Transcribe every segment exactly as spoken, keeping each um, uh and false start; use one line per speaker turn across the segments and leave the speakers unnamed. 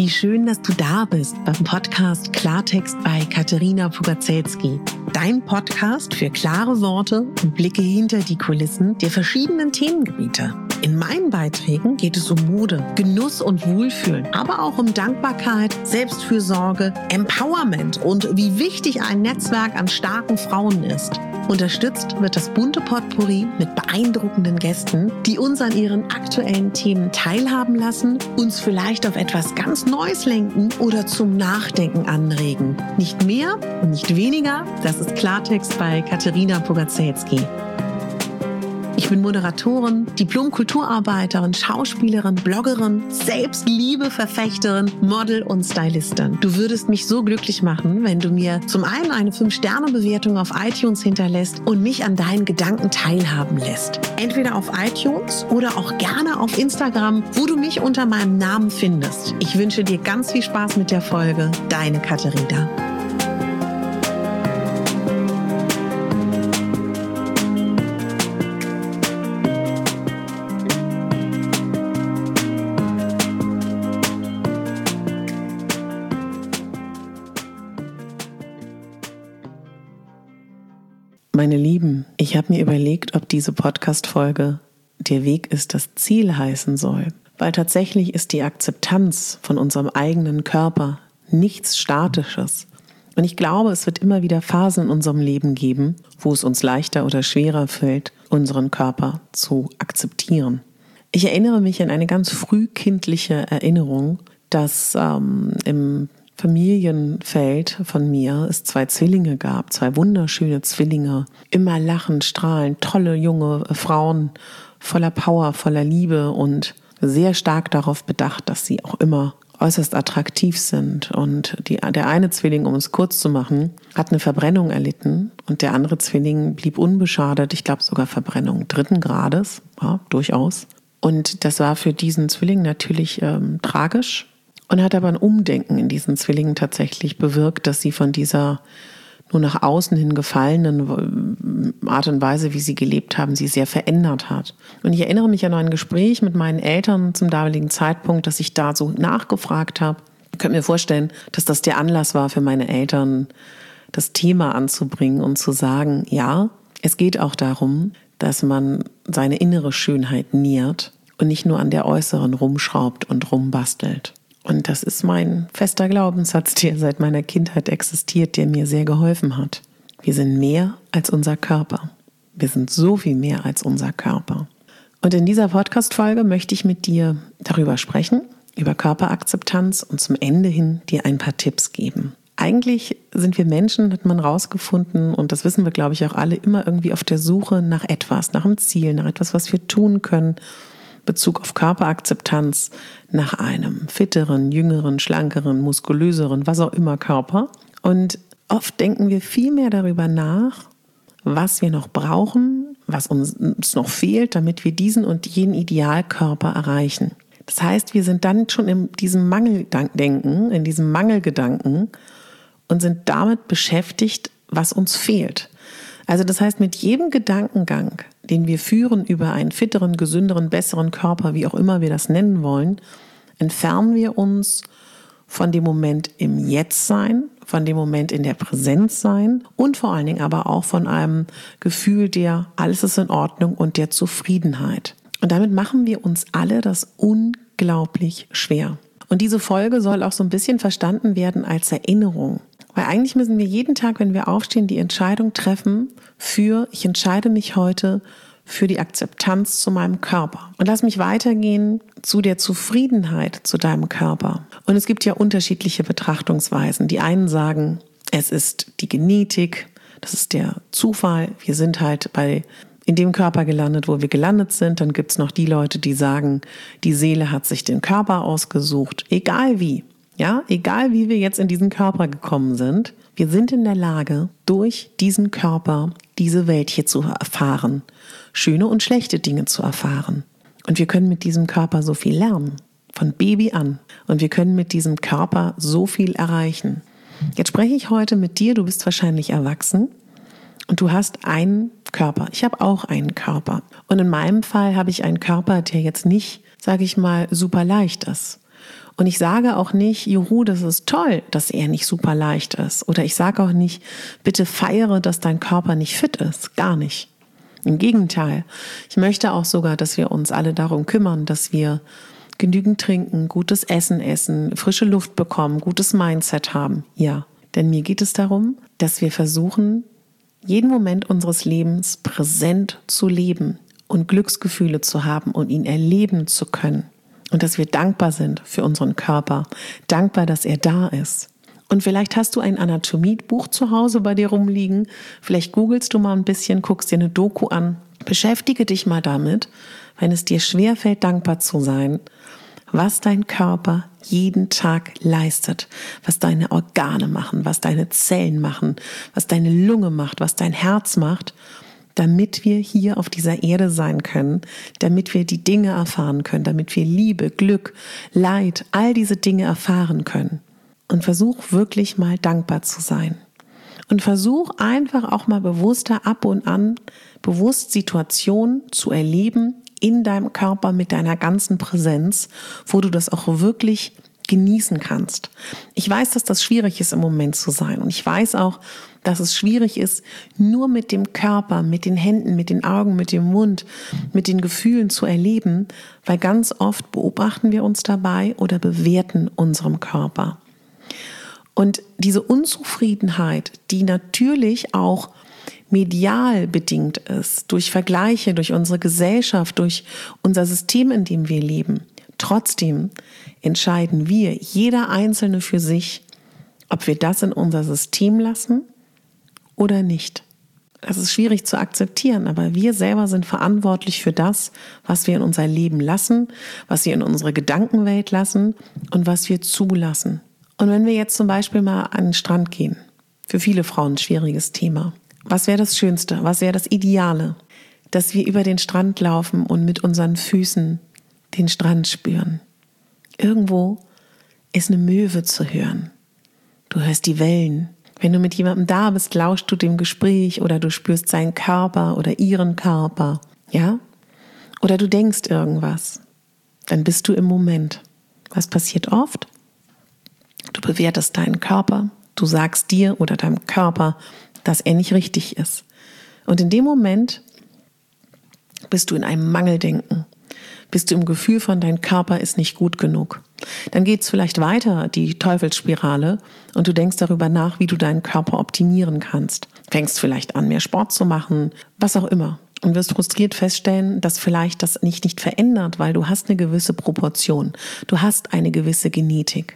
Wie schön, dass du da bist beim Podcast Klartext bei Katerina Pugacelski. Dein Podcast für klare Worte und Blicke hinter die Kulissen der verschiedenen Themengebiete. In meinen Beiträgen geht es um Mode, Genuss und Wohlfühlen, aber auch um Dankbarkeit, Selbstfürsorge, Empowerment und wie wichtig ein Netzwerk an starken Frauen ist. Unterstützt wird das bunte Potpourri mit beeindruckenden Gästen, die uns an ihren aktuellen Themen teilhaben lassen, uns vielleicht auf etwas ganz Neues lenken oder zum Nachdenken anregen. Nicht mehr und nicht weniger, das ist Klartext bei Katerina Pugacelski. Ich bin Moderatorin, Diplom-Kulturarbeiterin, Schauspielerin, Bloggerin, Selbstliebe-Verfechterin, Model und Stylistin. Du würdest mich so glücklich machen, wenn du mir zum einen eine fünf Sterne Bewertung auf iTunes hinterlässt und mich an deinen Gedanken teilhaben lässt. Entweder auf iTunes oder auch gerne auf Instagram, wo du mich unter meinem Namen findest. Ich wünsche dir ganz viel Spaß mit der Folge. Deine Katerina. Meine Lieben, ich habe mir überlegt, ob diese Podcast-Folge der Weg ist, das Ziel heißen soll. Weil tatsächlich ist die Akzeptanz von unserem eigenen Körper nichts Statisches. Und ich glaube, es wird immer wieder Phasen in unserem Leben geben, wo es uns leichter oder schwerer fällt, unseren Körper zu akzeptieren. Ich erinnere mich an eine ganz frühkindliche Erinnerung, dass ähm, im Familienfeld von mir es zwei Zwillinge gab, zwei wunderschöne Zwillinge, immer lachend, strahlend, tolle junge Frauen, voller Power, voller Liebe und sehr stark darauf bedacht, dass sie auch immer äußerst attraktiv sind. Und die, der eine Zwilling, um es kurz zu machen, hat eine Verbrennung erlitten und der andere Zwilling blieb unbeschadet, ich glaube sogar Verbrennung dritten Grades, ja, durchaus. Und das war für diesen Zwilling natürlich ähm, tragisch. Und hat aber ein Umdenken in diesen Zwillingen tatsächlich bewirkt, dass sie von dieser nur nach außen hin gefallenen Art und Weise, wie sie gelebt haben, sie sehr verändert hat. Und ich erinnere mich an ein Gespräch mit meinen Eltern zum damaligen Zeitpunkt, dass ich da so nachgefragt habe. Ich könnte mir vorstellen, dass das der Anlass war für meine Eltern, das Thema anzubringen und zu sagen, ja, es geht auch darum, dass man seine innere Schönheit nährt und nicht nur an der äußeren rumschraubt und rumbastelt. Und das ist mein fester Glaubenssatz, der seit meiner Kindheit existiert, der mir sehr geholfen hat. Wir sind mehr als unser Körper. Wir sind so viel mehr als unser Körper. Und in dieser Podcast-Folge möchte ich mit dir darüber sprechen, über Körperakzeptanz und zum Ende hin dir ein paar Tipps geben. Eigentlich sind wir Menschen, hat man rausgefunden, und das wissen wir, glaube ich, auch alle, immer irgendwie auf der Suche nach etwas, nach einem Ziel, nach etwas, was wir tun können, Bezug auf Körperakzeptanz, nach einem fitteren, jüngeren, schlankeren, muskulöseren, was auch immer Körper. Und oft denken wir viel mehr darüber nach, was wir noch brauchen, was uns noch fehlt, damit wir diesen und jenen Idealkörper erreichen. Das heißt, wir sind dann schon in diesem Mangeldenken, in diesem Mangelgedanken und sind damit beschäftigt, was uns fehlt. Also das heißt, mit jedem Gedankengang, den wir führen über einen fitteren, gesünderen, besseren Körper, wie auch immer wir das nennen wollen, entfernen wir uns von dem Moment im Jetzt-Sein, von dem Moment in der Präsenz sein und vor allen Dingen aber auch von einem Gefühl der alles ist in Ordnung und der Zufriedenheit. Und damit machen wir uns alle das unglaublich schwer. Und diese Folge soll auch so ein bisschen verstanden werden als Erinnerung. Weil eigentlich müssen wir jeden Tag, wenn wir aufstehen, die Entscheidung treffen für, ich entscheide mich heute für die Akzeptanz zu meinem Körper. Und lass mich weitergehen zu der Zufriedenheit zu deinem Körper. Und es gibt ja unterschiedliche Betrachtungsweisen. Die einen sagen, es ist die Genetik, das ist der Zufall. Wir sind halt bei in dem Körper gelandet, wo wir gelandet sind. Dann gibt es noch die Leute, die sagen, die Seele hat sich den Körper ausgesucht, egal wie. Ja, egal wie wir jetzt in diesen Körper gekommen sind, wir sind in der Lage, durch diesen Körper diese Welt hier zu erfahren, schöne und schlechte Dinge zu erfahren. Und wir können mit diesem Körper so viel lernen, von Baby an. Und wir können mit diesem Körper so viel erreichen. Jetzt spreche ich heute mit dir, du bist wahrscheinlich erwachsen und du hast einen Körper. Ich habe auch einen Körper. Und in meinem Fall habe ich einen Körper, der jetzt nicht, sage ich mal, super leicht ist. Und ich sage auch nicht, juhu, das ist toll, dass er nicht super leicht ist. Oder ich sage auch nicht, bitte feiere, dass dein Körper nicht fit ist. Gar nicht. Im Gegenteil. Ich möchte auch sogar, dass wir uns alle darum kümmern, dass wir genügend trinken, gutes Essen essen, frische Luft bekommen, gutes Mindset haben. Ja, denn mir geht es darum, dass wir versuchen, jeden Moment unseres Lebens präsent zu leben und Glücksgefühle zu haben und ihn erleben zu können. Und dass wir dankbar sind für unseren Körper, dankbar, dass er da ist. Und vielleicht hast du ein Anatomiebuch zu Hause bei dir rumliegen, vielleicht googelst du mal ein bisschen, guckst dir eine Doku an, beschäftige dich mal damit, wenn es dir schwerfällt, dankbar zu sein, was dein Körper jeden Tag leistet, was deine Organe machen, was deine Zellen machen, was deine Lunge macht, was dein Herz macht, damit wir hier auf dieser Erde sein können, damit wir die Dinge erfahren können, damit wir Liebe, Glück, Leid, all diese Dinge erfahren können. Und versuch wirklich mal dankbar zu sein. Und versuch einfach auch mal bewusster ab und an, bewusst Situationen zu erleben in deinem Körper mit deiner ganzen Präsenz, wo du das auch wirklich genießen kannst. Ich weiß, dass das schwierig ist, im Moment zu sein. Und ich weiß auch, dass es schwierig ist, nur mit dem Körper, mit den Händen, mit den Augen, mit dem Mund, mit den Gefühlen zu erleben, weil ganz oft beobachten wir uns dabei oder bewerten unseren Körper. Und diese Unzufriedenheit, die natürlich auch medial bedingt ist, durch Vergleiche, durch unsere Gesellschaft, durch unser System, in dem wir leben. Trotzdem entscheiden wir, jeder Einzelne für sich, ob wir das in unser System lassen oder nicht. Das ist schwierig zu akzeptieren, aber wir selber sind verantwortlich für das, was wir in unser Leben lassen, was wir in unsere Gedankenwelt lassen und was wir zulassen. Und wenn wir jetzt zum Beispiel mal an den Strand gehen, für viele Frauen ein schwieriges Thema. Was wäre das Schönste, was wäre das Ideale? Dass wir über den Strand laufen und mit unseren Füßen den Strand spüren. Irgendwo ist eine Möwe zu hören. Du hörst die Wellen. Wenn du mit jemandem da bist, lauschst du dem Gespräch oder du spürst seinen Körper oder ihren Körper. Ja? Oder du denkst irgendwas. Dann bist du im Moment. Was passiert oft? Du bewertest deinen Körper. Du sagst dir oder deinem Körper, dass er nicht richtig ist. Und in dem Moment bist du in einem Mangeldenken. Bist du im Gefühl von, dein Körper ist nicht gut genug. Dann geht es vielleicht weiter, die Teufelsspirale, und du denkst darüber nach, wie du deinen Körper optimieren kannst. Fängst vielleicht an, mehr Sport zu machen, was auch immer. Und wirst frustriert feststellen, dass vielleicht das nicht, nicht verändert, weil du hast eine gewisse Proportion. Du hast eine gewisse Genetik.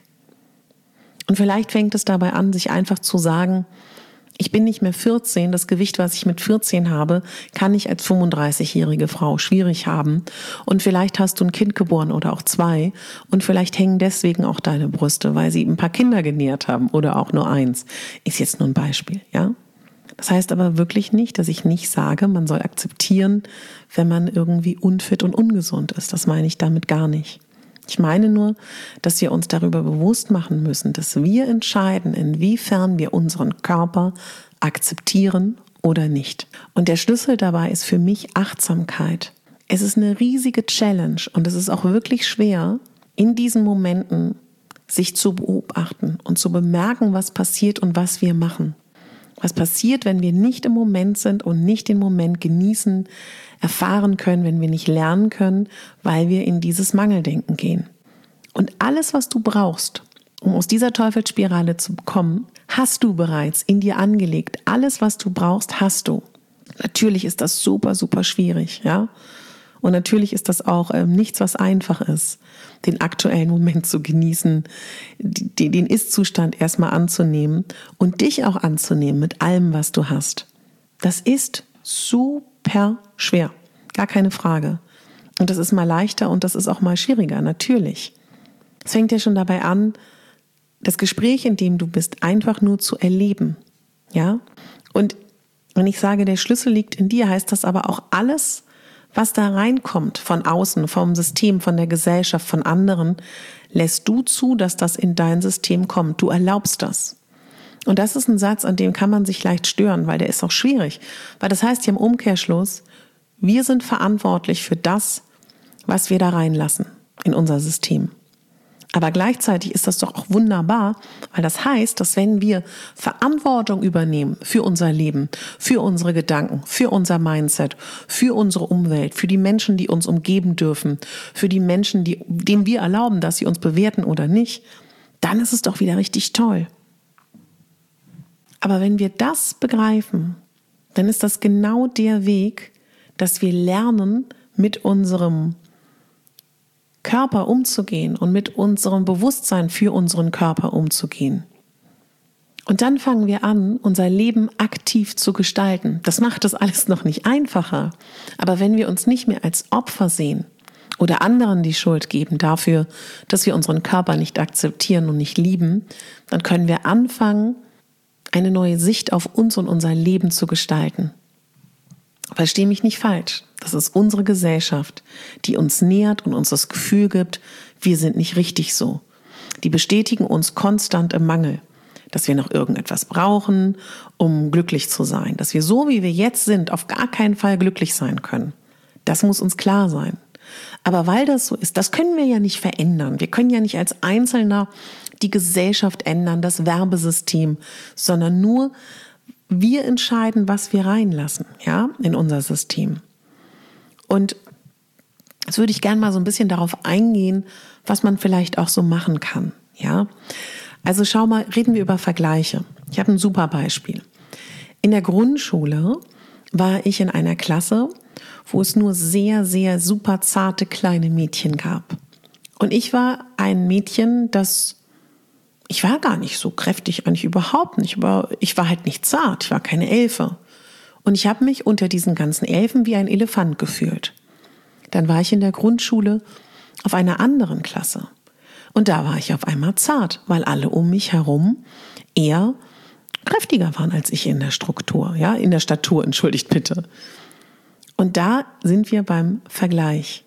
Und vielleicht fängt es dabei an, sich einfach zu sagen, ich bin nicht mehr vierzehn, das Gewicht, was ich mit vierzehn habe, kann ich als fünfunddreißigjährige Frau schwierig haben. Und vielleicht hast du ein Kind geboren oder auch zwei und vielleicht hängen deswegen auch deine Brüste, weil sie ein paar Kinder genährt haben oder auch nur eins. Ist jetzt nur ein Beispiel, ja? Das heißt aber wirklich nicht, dass ich nicht sage, man soll akzeptieren, wenn man irgendwie unfit und ungesund ist. Das meine ich damit gar nicht. Ich meine nur, dass wir uns darüber bewusst machen müssen, dass wir entscheiden, inwiefern wir unseren Körper akzeptieren oder nicht. Und der Schlüssel dabei ist für mich Achtsamkeit. Es ist eine riesige Challenge und es ist auch wirklich schwer, in diesen Momenten sich zu beobachten und zu bemerken, was passiert und was wir machen. Was passiert, wenn wir nicht im Moment sind und nicht den Moment genießen, erfahren können, wenn wir nicht lernen können, weil wir in dieses Mangeldenken gehen. Und alles, was du brauchst, um aus dieser Teufelsspirale zu kommen, hast du bereits in dir angelegt. Alles, was du brauchst, hast du. Natürlich ist das super, super schwierig, ja. Und natürlich ist das auch ähm, nichts, was einfach ist, den aktuellen Moment zu genießen, die, den Ist-Zustand erstmal anzunehmen und dich auch anzunehmen mit allem, was du hast. Das ist super schwer, gar keine Frage. Und das ist mal leichter und das ist auch mal schwieriger, natürlich. Es fängt ja schon dabei an, das Gespräch, in dem du bist, einfach nur zu erleben, ja. Und wenn ich sage, der Schlüssel liegt in dir, heißt das aber auch alles, was da reinkommt von außen, vom System, von der Gesellschaft, von anderen, lässt du zu, dass das in dein System kommt. Du erlaubst das. Und das ist ein Satz, an dem kann man sich leicht stören, weil der ist auch schwierig. Weil das heißt ja im Umkehrschluss, wir sind verantwortlich für das, was wir da reinlassen in unser System. Aber gleichzeitig ist das doch auch wunderbar, weil das heißt, dass wenn wir Verantwortung übernehmen für unser Leben, für unsere Gedanken, für unser Mindset, für unsere Umwelt, für die Menschen, die uns umgeben dürfen, für die Menschen, die, denen wir erlauben, dass sie uns bewerten oder nicht, dann ist es doch wieder richtig toll. Aber wenn wir das begreifen, dann ist das genau der Weg, dass wir lernen, mit unserem Körper umzugehen und mit unserem Bewusstsein für unseren Körper umzugehen. Und dann fangen wir an, unser Leben aktiv zu gestalten. Das macht das alles noch nicht einfacher. Aber wenn wir uns nicht mehr als Opfer sehen oder anderen die Schuld geben dafür, dass wir unseren Körper nicht akzeptieren und nicht lieben, dann können wir anfangen, eine neue Sicht auf uns und unser Leben zu gestalten. Versteh mich nicht falsch. Das ist unsere Gesellschaft, die uns nährt und uns das Gefühl gibt, wir sind nicht richtig so. Die bestätigen uns konstant im Mangel, dass wir noch irgendetwas brauchen, um glücklich zu sein. Dass wir so, wie wir jetzt sind, auf gar keinen Fall glücklich sein können. Das muss uns klar sein. Aber weil das so ist, das können wir ja nicht verändern. Wir können ja nicht als Einzelner die Gesellschaft ändern, das Werbesystem, sondern nur wir entscheiden, was wir reinlassen, ja, in unser System. Und jetzt würde ich gerne mal so ein bisschen darauf eingehen, was man vielleicht auch so machen kann, ja. Also schau mal, reden wir über Vergleiche. Ich habe ein super Beispiel. In der Grundschule war ich in einer Klasse, wo es nur sehr, sehr super zarte kleine Mädchen gab. Und ich war ein Mädchen, das, ich war gar nicht so kräftig, eigentlich überhaupt nicht, aber ich war halt nicht zart, ich war keine Elfe. Und ich habe mich unter diesen ganzen Elfen wie ein Elefant gefühlt. Dann war ich in der Grundschule auf einer anderen Klasse. Und da war ich auf einmal zart, weil alle um mich herum eher kräftiger waren als ich in der Struktur, ja, in der Statur, entschuldigt bitte. Und da sind wir beim Vergleich.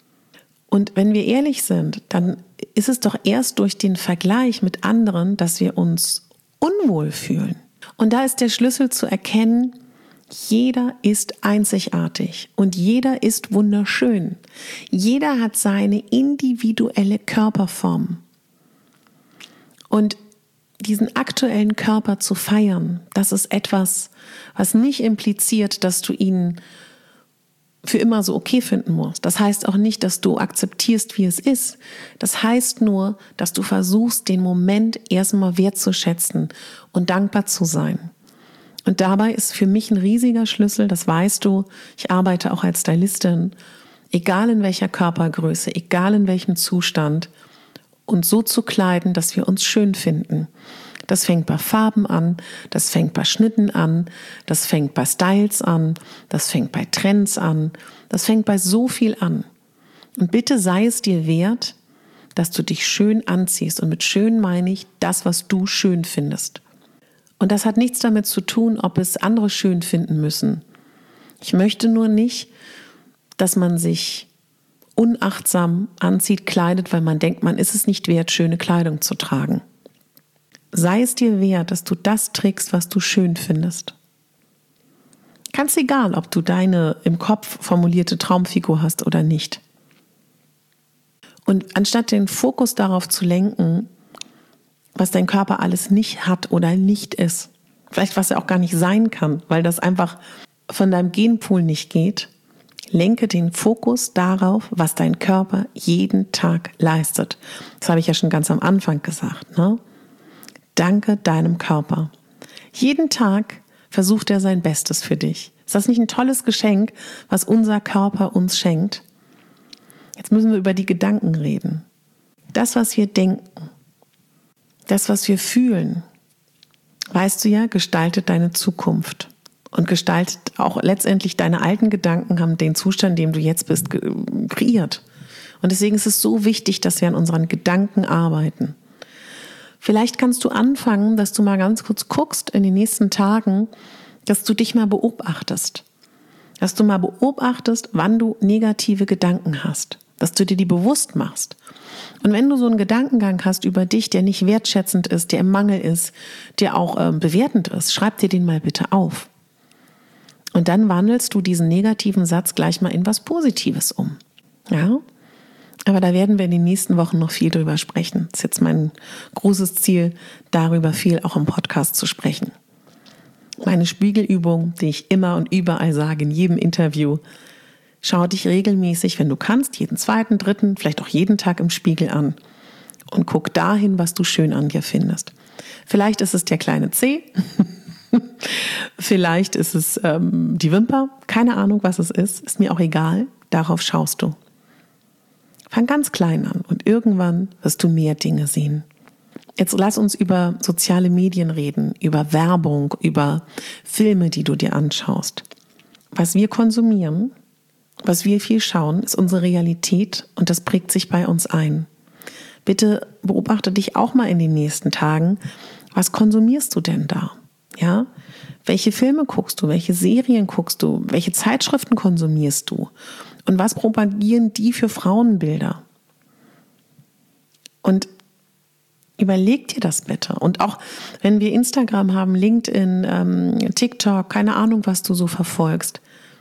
Und wenn wir ehrlich sind, dann ist es doch erst durch den Vergleich mit anderen, dass wir uns unwohl fühlen. Und da ist der Schlüssel zu erkennen, jeder ist einzigartig und jeder ist wunderschön. Jeder hat seine individuelle Körperform. Und diesen aktuellen Körper zu feiern, das ist etwas, was nicht impliziert, dass du ihn für immer so okay finden musst. Das heißt auch nicht, dass du akzeptierst, wie es ist. Das heißt nur, dass du versuchst, den Moment erstmal wertzuschätzen und dankbar zu sein. Und dabei ist für mich ein riesiger Schlüssel, das weißt du, ich arbeite auch als Stylistin, egal in welcher Körpergröße, egal in welchem Zustand, uns so zu kleiden, dass wir uns schön finden. Das fängt bei Farben an, das fängt bei Schnitten an, das fängt bei Styles an, das fängt bei Trends an, das fängt bei so viel an. Und bitte sei es dir wert, dass du dich schön anziehst. Und mit schön meine ich das, was du schön findest. Und das hat nichts damit zu tun, ob es andere schön finden müssen. Ich möchte nur nicht, dass man sich unachtsam anzieht, kleidet, weil man denkt, man ist es nicht wert, schöne Kleidung zu tragen. Sei es dir wert, dass du das trägst, was du schön findest. Ganz egal, ob du deine im Kopf formulierte Traumfigur hast oder nicht. Und anstatt den Fokus darauf zu lenken, was dein Körper alles nicht hat oder nicht ist, vielleicht was er auch gar nicht sein kann, weil das einfach von deinem Genpool nicht geht, lenke den Fokus darauf, was dein Körper jeden Tag leistet. Das habe ich ja schon ganz am Anfang gesagt, ne? Danke deinem Körper. Jeden Tag versucht er sein Bestes für dich. Ist das nicht ein tolles Geschenk, was unser Körper uns schenkt? Jetzt müssen wir über die Gedanken reden. Das, was wir denken, das, was wir fühlen, weißt du ja, gestaltet deine Zukunft und gestaltet auch letztendlich deine alten Gedanken haben den Zustand, in dem du jetzt bist, kreiert. Und deswegen ist es so wichtig, dass wir an unseren Gedanken arbeiten. Vielleicht kannst du anfangen, dass du mal ganz kurz guckst in den nächsten Tagen, dass du dich mal beobachtest. Dass du mal beobachtest, wann du negative Gedanken hast. Dass du dir die bewusst machst. Und wenn du so einen Gedankengang hast über dich, der nicht wertschätzend ist, der im Mangel ist, der auch äh, bewertend ist, schreib dir den mal bitte auf. Und dann wandelst du diesen negativen Satz gleich mal in was Positives um. Ja? Aber da werden wir in den nächsten Wochen noch viel drüber sprechen. Das ist jetzt mein großes Ziel, darüber viel auch im Podcast zu sprechen. Meine Spiegelübung, die ich immer und überall sage, in jedem Interview: Schau dich regelmäßig, wenn du kannst, jeden zweiten, dritten, vielleicht auch jeden Tag im Spiegel an und guck dahin, was du schön an dir findest. Vielleicht ist es der kleine Zeh, vielleicht ist es ähm, die Wimper, keine Ahnung, was es ist, ist mir auch egal, darauf schaust du. Fang ganz klein an und irgendwann wirst du mehr Dinge sehen. Jetzt lass uns über soziale Medien reden, über Werbung, über Filme, die du dir anschaust. Was wir konsumieren, was wir viel schauen, ist unsere Realität und das prägt sich bei uns ein. Bitte beobachte dich auch mal in den nächsten Tagen. Was konsumierst du denn da? Ja? Welche Filme guckst du? Welche Serien guckst du? Welche Zeitschriften konsumierst du? Und was propagieren die für Frauenbilder? Und überleg dir das bitte. Und auch wenn wir Instagram haben, LinkedIn, ähm, TikTok, keine Ahnung, was du so verfolgst.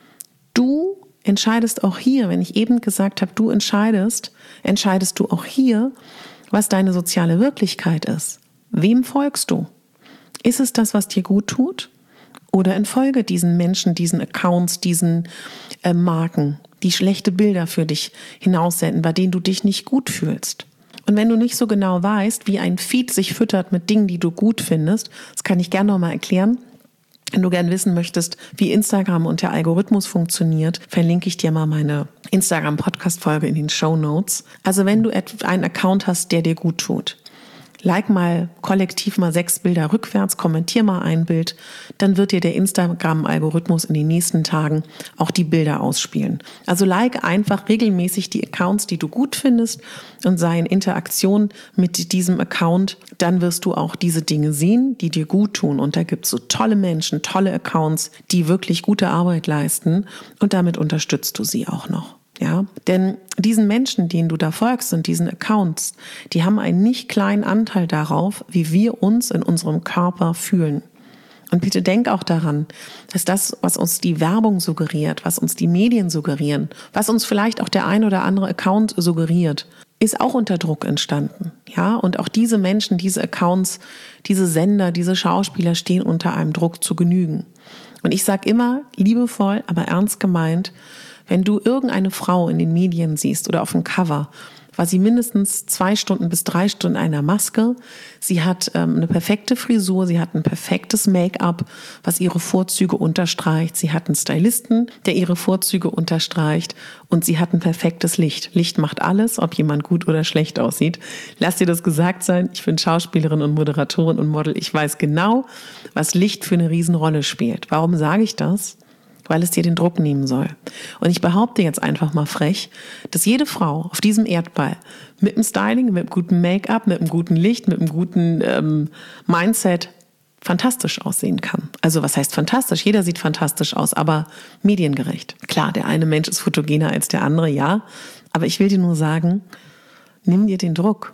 Du entscheidest auch hier, wenn ich eben gesagt habe, du entscheidest, entscheidest du auch hier, was deine soziale Wirklichkeit ist. Wem folgst du? Ist es das, was dir gut tut? Oder entfolge diesen Menschen, diesen Accounts, diesen äh, Marken, die schlechte Bilder für dich hinaussenden, bei denen du dich nicht gut fühlst? Und wenn du nicht so genau weißt, wie ein Feed sich füttert mit Dingen, die du gut findest, das kann ich gerne nochmal erklären. Wenn du gern wissen möchtest, wie Instagram und der Algorithmus funktioniert, verlinke ich dir mal meine Instagram-Podcast-Folge in den Shownotes. Also wenn du einen Account hast, der dir gut tut, like mal kollektiv mal sechs Bilder rückwärts, kommentier mal ein Bild, dann wird dir der Instagram-Algorithmus in den nächsten Tagen auch die Bilder ausspielen. Also like einfach regelmäßig die Accounts, die du gut findest und sei in Interaktion mit diesem Account, dann wirst du auch diese Dinge sehen, die dir gut tun. Und da gibt es so tolle Menschen, tolle Accounts, die wirklich gute Arbeit leisten und damit unterstützt du sie auch noch. Ja, denn diesen Menschen, denen du da folgst und diesen Accounts, die haben einen nicht kleinen Anteil darauf, wie wir uns in unserem Körper fühlen. Und bitte denk auch daran, dass das, was uns die Werbung suggeriert, was uns die Medien suggerieren, was uns vielleicht auch der ein oder andere Account suggeriert, ist auch unter Druck entstanden. Ja, und auch diese Menschen, diese Accounts, diese Sender, diese Schauspieler stehen unter einem Druck zu genügen. Und ich sage immer liebevoll, aber ernst gemeint: Wenn du irgendeine Frau in den Medien siehst oder auf dem Cover, war sie mindestens zwei Stunden bis drei Stunden in einer Maske. Sie hat ähm, eine perfekte Frisur, sie hat ein perfektes Make-up, was ihre Vorzüge unterstreicht. Sie hat einen Stylisten, der ihre Vorzüge unterstreicht. Und sie hat ein perfektes Licht. Licht macht alles, ob jemand gut oder schlecht aussieht. Lass dir das gesagt sein. Ich bin Schauspielerin und Moderatorin und Model. Ich weiß genau, was Licht für eine Riesenrolle spielt. Warum sage ich das? Weil es dir den Druck nehmen soll. Und ich behaupte jetzt einfach mal frech, dass jede Frau auf diesem Erdball mit dem Styling, mit einem guten Make-up, mit einem guten Licht, mit einem guten ähm, Mindset fantastisch aussehen kann. Also was heißt fantastisch? Jeder sieht fantastisch aus, aber mediengerecht. Klar, der eine Mensch ist fotogener als der andere, ja. Aber ich will dir nur sagen, nimm dir den Druck.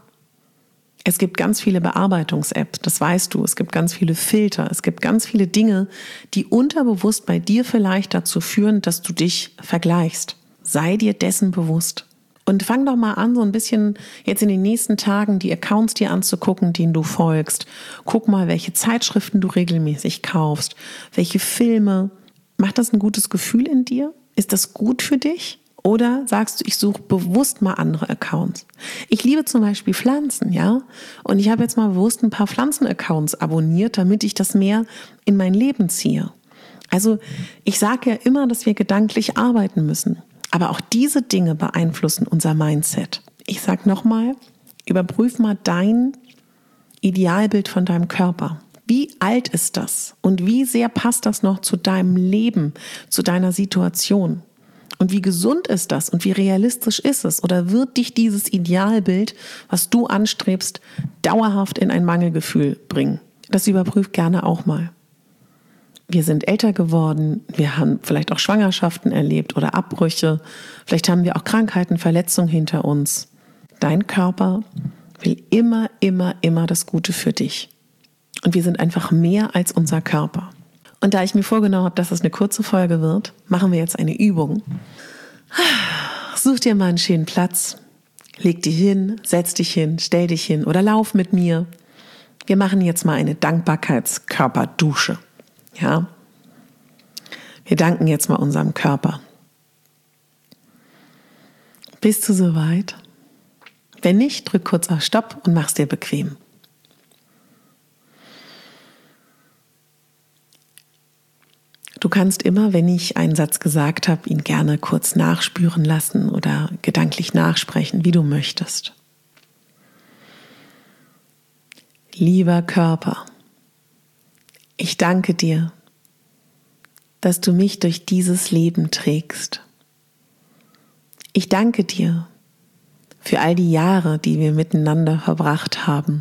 Es gibt ganz viele Bearbeitungs-Apps, das weißt du. Es gibt ganz viele Filter. Es gibt ganz viele Dinge, die unterbewusst bei dir vielleicht dazu führen, dass du dich vergleichst. Sei dir dessen bewusst. Und fang doch mal an, so ein bisschen jetzt in den nächsten Tagen die Accounts dir anzugucken, denen du folgst. Guck mal, welche Zeitschriften du regelmäßig kaufst, welche Filme. Macht das ein gutes Gefühl in dir? Ist das gut für dich? Oder sagst du, ich suche bewusst mal andere Accounts? Ich liebe zum Beispiel Pflanzen, ja. Und ich habe jetzt mal bewusst ein paar Pflanzen-Accounts abonniert, damit ich das mehr in mein Leben ziehe. Also ich sage ja immer, dass wir gedanklich arbeiten müssen. Aber auch diese Dinge beeinflussen unser Mindset. Ich sage nochmal, überprüf mal dein Idealbild von deinem Körper. Wie alt ist das? Und wie sehr passt das noch zu deinem Leben, zu deiner Situation? Und wie gesund ist das und wie realistisch ist es? Oder wird dich dieses Idealbild, was du anstrebst, dauerhaft in ein Mangelgefühl bringen? Das überprüf gerne auch mal. Wir sind älter geworden, wir haben vielleicht auch Schwangerschaften erlebt oder Abbrüche. Vielleicht haben wir auch Krankheiten, Verletzungen hinter uns. Dein Körper will immer, immer, immer das Gute für dich. Und wir sind einfach mehr als unser Körper. Und da ich mir vorgenommen habe, dass es eine kurze Folge wird, machen wir jetzt eine Übung. Such dir mal einen schönen Platz. Leg dich hin, setz dich hin, stell dich hin oder lauf mit mir. Wir machen jetzt mal eine Dankbarkeitskörperdusche. Ja? Wir danken jetzt mal unserem Körper. Bist du soweit? Wenn nicht, drück kurz auf Stopp und mach's dir bequem. Du kannst immer, wenn ich einen Satz gesagt habe, ihn gerne kurz nachspüren lassen oder gedanklich nachsprechen, wie du möchtest. Lieber Körper, ich danke dir, dass du mich durch dieses Leben trägst. Ich danke dir für all die Jahre, die wir miteinander verbracht haben.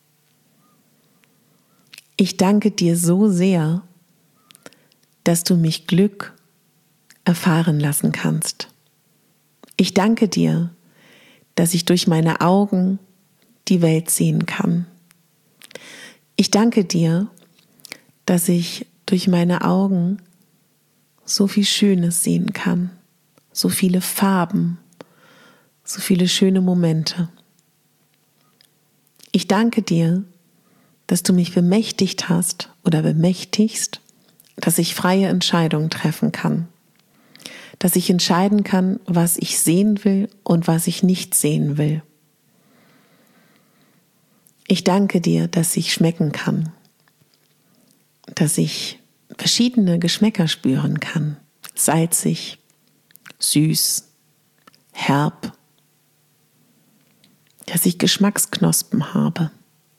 Ich danke dir so sehr, dass du mich Glück erfahren lassen kannst. Ich danke dir, dass ich durch meine Augen die Welt sehen kann. Ich danke dir, dass ich durch meine Augen so viel Schönes sehen kann, so viele Farben, so viele schöne Momente. Ich danke dir, dass du mich bemächtigt hast oder bemächtigst, dass ich freie Entscheidungen treffen kann, dass ich entscheiden kann, was ich sehen will und was ich nicht sehen will. Ich danke dir, dass ich schmecken kann, dass ich verschiedene Geschmäcker spüren kann, salzig, süß, herb, dass ich Geschmacksknospen habe,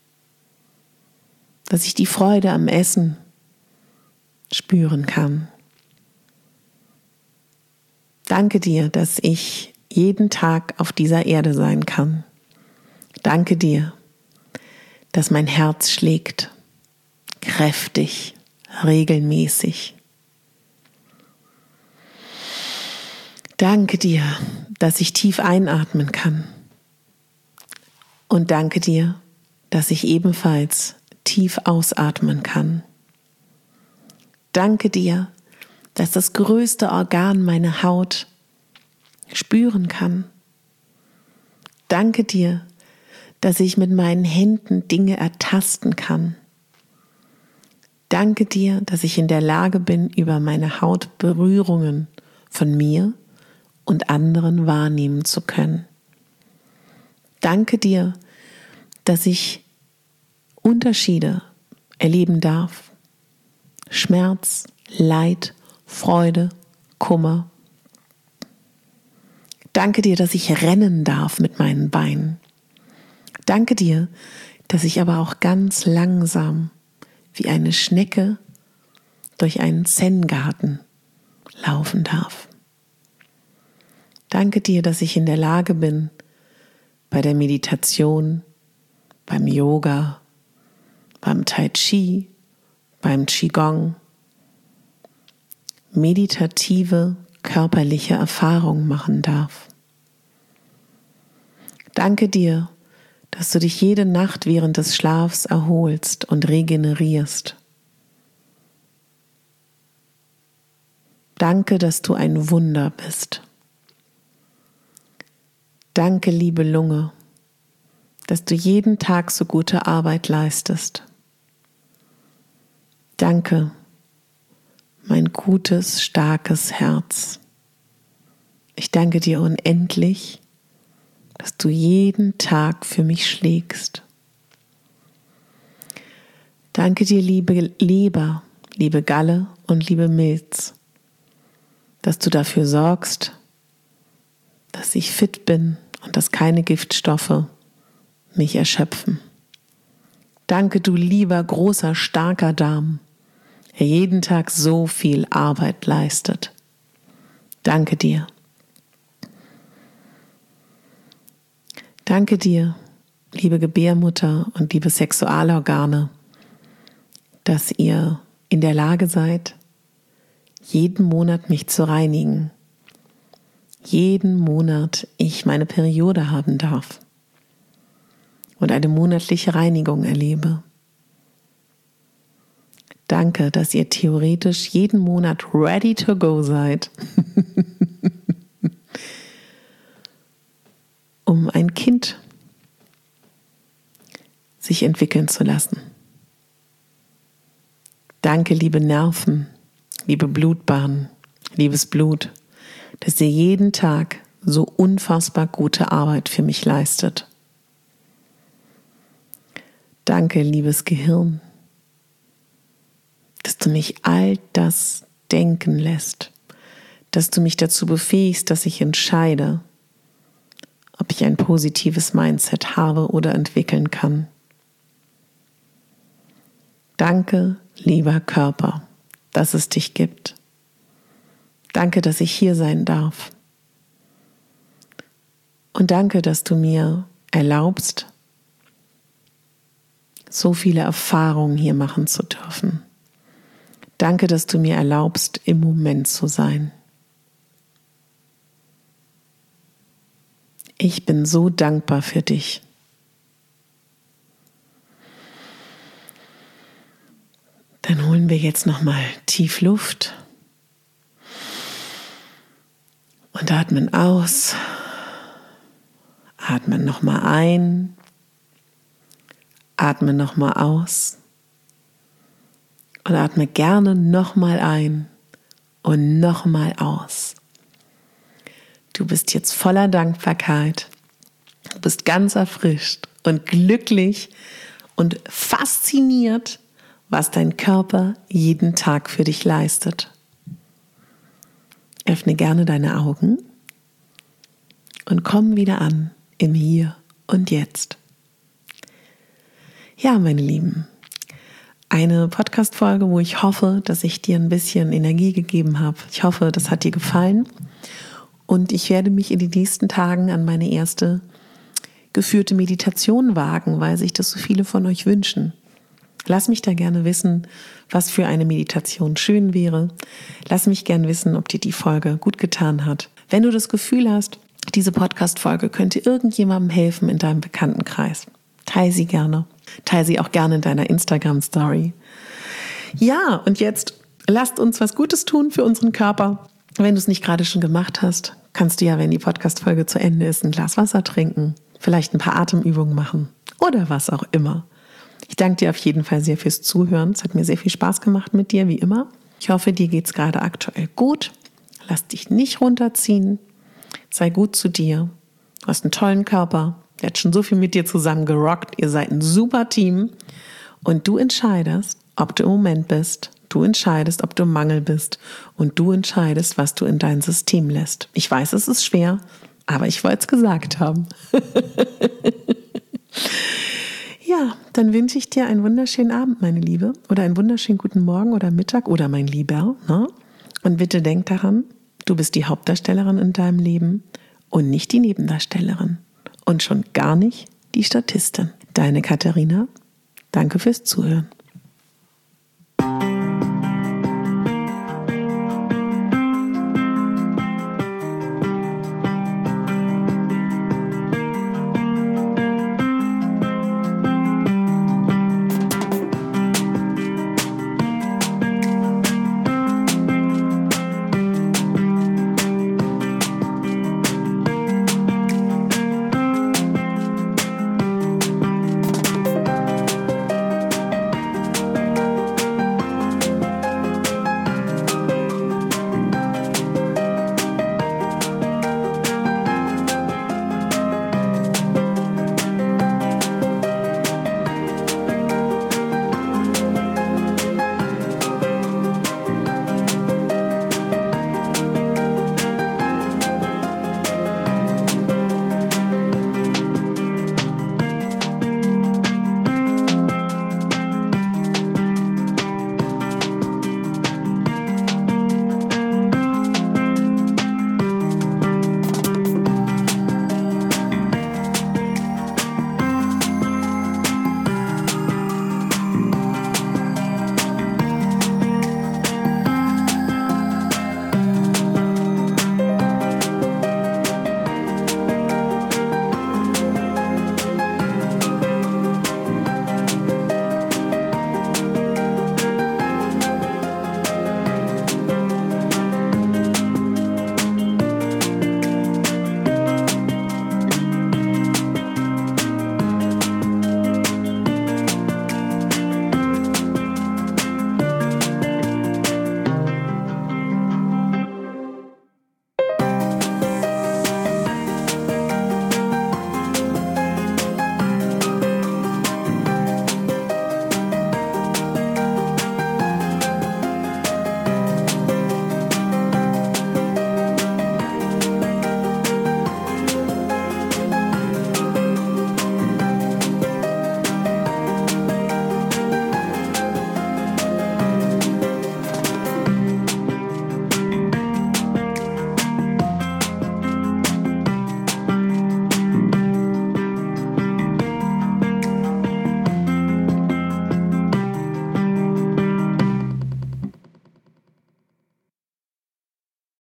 dass ich die Freude am Essen spüren kann. Danke dir, dass ich jeden Tag auf dieser Erde sein kann. Danke dir, dass mein Herz schlägt, kräftig, regelmäßig. Danke dir, dass ich tief einatmen kann. Und danke dir, dass ich ebenfalls tief ausatmen kann. Danke dir, dass das größte Organ meine Haut spüren kann. Danke dir, dass ich mit meinen Händen Dinge ertasten kann. Danke dir, dass ich in der Lage bin, über meine Haut Berührungen von mir und anderen wahrnehmen zu können. Danke dir, dass ich Unterschiede erleben darf. Schmerz, Leid, Freude, Kummer. Danke dir, dass ich rennen darf mit meinen Beinen. Danke dir, dass ich aber auch ganz langsam wie eine Schnecke durch einen Zen-Garten laufen darf. Danke dir, dass ich in der Lage bin, bei der Meditation, beim Yoga, beim Tai Chi, beim Qigong, meditative, körperliche Erfahrungen machen darf. Danke dir, dass du dich jede Nacht während des Schlafs erholst und regenerierst. Danke, dass du ein Wunder bist. Danke, liebe Lunge, dass du jeden Tag so gute Arbeit leistest. Danke, mein gutes, starkes Herz. Ich danke dir unendlich, dass du jeden Tag für mich schlägst. Danke dir, liebe Leber, liebe Galle und liebe Milz, dass du dafür sorgst, dass ich fit bin und dass keine Giftstoffe mich erschöpfen. Danke, du lieber, großer, starker Darm, der jeden Tag so viel Arbeit leistet. Danke dir. Danke dir, liebe Gebärmutter und liebe Sexualorgane, dass ihr in der Lage seid, jeden Monat mich zu reinigen. Jeden Monat ich meine Periode haben darf und eine monatliche Reinigung erlebe. Danke, dass ihr theoretisch jeden Monat ready to go seid, um ein Kind sich entwickeln zu lassen. Danke, liebe Nerven, liebe Blutbahnen, liebes Blut, dass ihr jeden Tag so unfassbar gute Arbeit für mich leistet. Danke, liebes Gehirn, dass du mich all das denken lässt, dass du mich dazu befähigst, dass ich entscheide, ob ich ein positives Mindset habe oder entwickeln kann. Danke, lieber Körper, dass es dich gibt. Danke, dass ich hier sein darf. Und danke, dass du mir erlaubst, so viele Erfahrungen hier machen zu dürfen. Danke, dass du mir erlaubst, im Moment zu sein. Ich bin so dankbar für dich. Dann holen wir jetzt nochmal tief Luft und atmen aus. Atmen nochmal ein. Atme nochmal aus. Und atme gerne nochmal ein und nochmal aus. Du bist jetzt voller Dankbarkeit. Du bist ganz erfrischt und glücklich und fasziniert, was dein Körper jeden Tag für dich leistet. Öffne gerne deine Augen und komm wieder an im Hier und Jetzt. Ja, meine Lieben, eine Podcast-Folge, wo ich hoffe, dass ich dir ein bisschen Energie gegeben habe. Ich hoffe, das hat dir gefallen und ich werde mich in den nächsten Tagen an meine erste geführte Meditation wagen, weil sich das so viele von euch wünschen. Lass mich da gerne wissen, was für eine Meditation schön wäre. Lass mich gerne wissen, ob dir die Folge gut getan hat. Wenn du das Gefühl hast, diese Podcast-Folge könnte irgendjemandem helfen in deinem Bekanntenkreis, teile sie gerne. Teile sie auch gerne in deiner Instagram-Story. Ja, und jetzt lasst uns was Gutes tun für unseren Körper. Wenn du es nicht gerade schon gemacht hast, kannst du ja, wenn die Podcast-Folge zu Ende ist, ein Glas Wasser trinken, vielleicht ein paar Atemübungen machen oder was auch immer. Ich danke dir auf jeden Fall sehr fürs Zuhören. Es hat mir sehr viel Spaß gemacht mit dir, wie immer. Ich hoffe, dir geht es gerade aktuell gut. Lass dich nicht runterziehen. Sei gut zu dir. Du hast einen tollen Körper. Der hat schon so viel mit dir zusammen gerockt. Ihr seid ein super Team. Und du entscheidest, ob du im Moment bist. Du entscheidest, ob du im Mangel bist. Und du entscheidest, was du in dein System lässt. Ich weiß, es ist schwer, aber ich wollte es gesagt haben. Ja, dann wünsche ich dir einen wunderschönen Abend, meine Liebe. Oder einen wunderschönen guten Morgen oder Mittag oder mein Lieber. Ne? Und bitte denk daran, du bist die Hauptdarstellerin in deinem Leben und nicht die Nebendarstellerin. Und schon gar nicht die Statistin. Deine Katharina, danke fürs Zuhören.